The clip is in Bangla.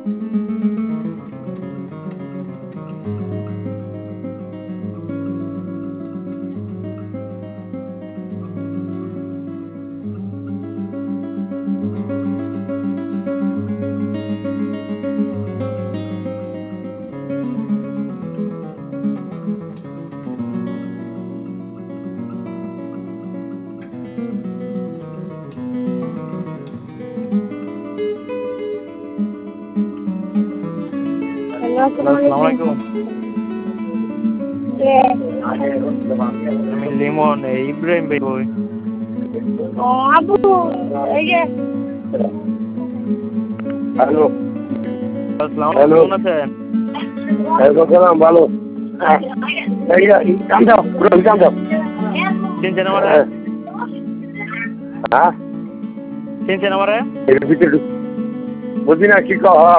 আসসালামাইকুম। আমি লিমন, ইব্রাহিম ভাই বই। আবু এই যে হ্যালো আসসালামু আলাইকুম, কেমন আছেন? সালাম ভালো। কাম যাও কাম যাও। চিনছেন আমারে? হ্যাঁ চিনছেন আমারে? এর ভিতরে বুঝি না কি কহ।